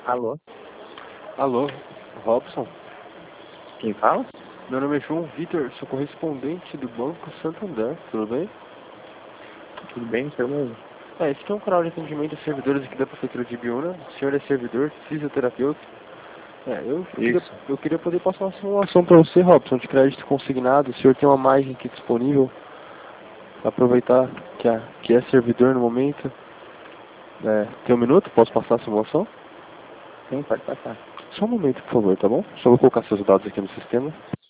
Alô, Alô, Robson? quem fala? Meu nome é João Vitor, sou correspondente do Banco Santander, tudo bem? Tudo bem, seu mesmo? Esse aqui é um canal de atendimento a servidores aqui da Prefeitura de Ibiúna. O senhor é servidor, fisioterapeuta. Isso. Eu queria poder passar uma simulação para você, Robson, de crédito consignado. O senhor tem uma margem aqui disponível para aproveitar que é servidor no momento. Tem um minuto? Posso passar a simulação? Sim, pode passar. Só um momento, por favor, tá bom? Só vou colocar seus dados aqui no sistema.